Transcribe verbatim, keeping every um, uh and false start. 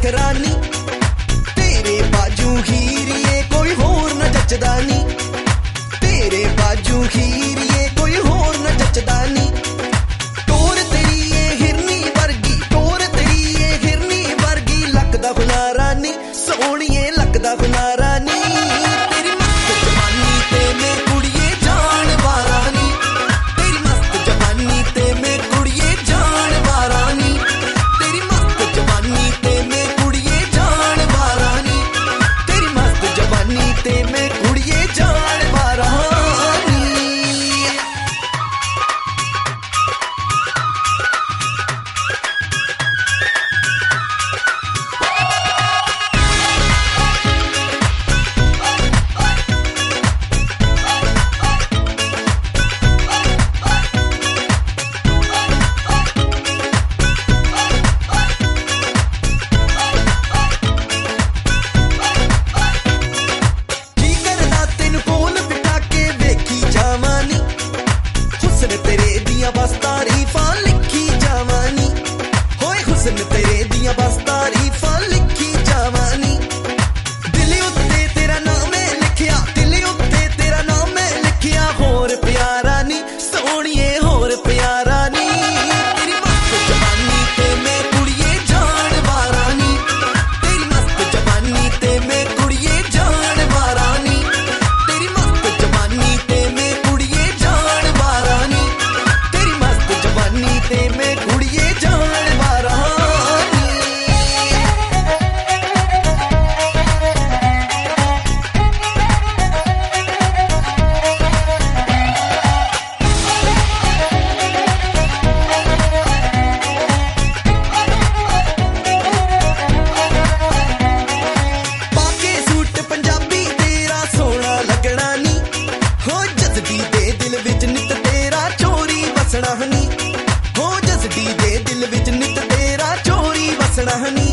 रानी तेरे बाजू हीरिए कोई होर न जचदा नी तेरे बाजू हीरिए कोई होर न जचदा नी टोर तेरी ये हिरनी वर्गी टोर तेरी ये हिरनी वर्गी लकदा हुलारा नी सोहणिए लकदा हुलारा नी तेरी मस्त जवानी ते मैं कुड़िए जान वारा नी तेरी मस्त जवानी ते मैं कुड़िए जान वारा नी तेरी मस्त जवानी ते मैं कुड़िए जान वारा नी तेरी मस्त जवानी ते मैं कुड़िए जान वारा नी की करना तेन कोल बिठा के वेखी जावानी हुस्न तेरे दियां बस तारीफां लिखी जावानी होए हुस्न तेरे दियां बस तारीफां लिखी जावानी दिल उत्ते तेरा नाम है लिखिया दिल उत्ते तेरा नाम है लिखिया होर प्यारा नी सोहणिए होर प्यारा नी तेरी मस्त जवानी ते मैं कुड़िए जान वारा नी तेरी मस्त जवानी ते मैं कुड़िए जान वारा नी तेरी मस्त जवानी ते मैं कुड़िए जान वारा नी तेरी मस्त जवानी ते मैं कुड़िए जान वारा नी पाके सूट पंजाबी तेरा सोहना लगना नी हो जसदी दे दिल विच नित तेरा चोरी वसना नी हो जसदी दे दिल विच नित तेरा चोरी वसना नी